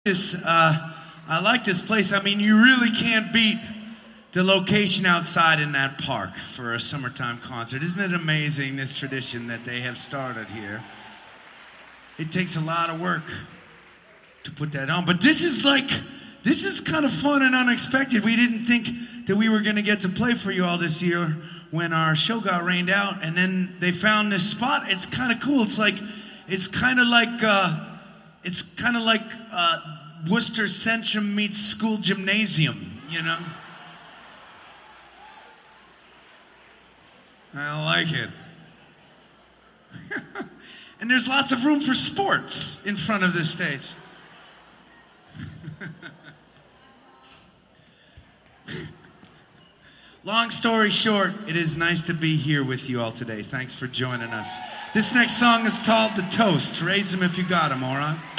I like this place. I mean, you really can't beat the location outside in that park for a summertime concert. Isn't it amazing, this tradition that they have started here? It takes a lot of work to put that on, but this is kind of fun and unexpected. We didn't think that we were going to get to play for you all this year when our show got rained out, and then they found this spot. It's kind of cool. It's kind of like Worcester Centrum meets school gymnasium, you know? I like it. And there's lots of room for sports in front of this stage. Long story short, it is nice to be here with you all today. Thanks for joining us. This next song is called The Toast. Raise them if you got them, all right?